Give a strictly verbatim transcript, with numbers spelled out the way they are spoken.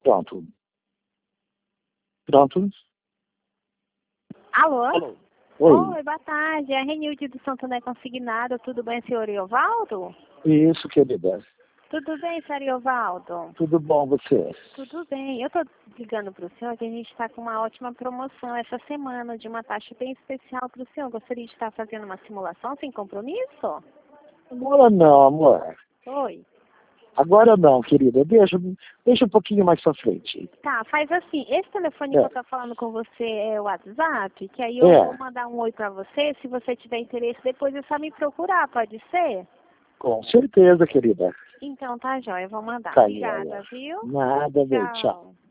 Pronto. Pronto? Alô? Alô? Oi. Oi, boa tarde. É a Renilde do Santander Consignado. Tudo bem, senhor Iovaldo? Isso, querida. Tudo bem, senhor Iovaldo? Tudo bom, você? Tudo bem. Eu estou ligando para o senhor que a gente está com uma ótima promoção essa semana de uma taxa bem especial para o senhor. Gostaria de estar fazendo uma simulação sem compromisso? Agora não, amor. Oi. Agora não, querida. Deixa, deixa um pouquinho mais pra frente. Tá, faz assim. Esse telefone É. que eu estou falando com você é o WhatsApp, que aí eu É. vou mandar um oi para você. Se você tiver interesse, depois é só me procurar, pode ser? Com certeza, querida. Então tá, joia. Eu vou mandar. Tá aí, Obrigada, olha. viu? Nada, bem, tchau. Tchau.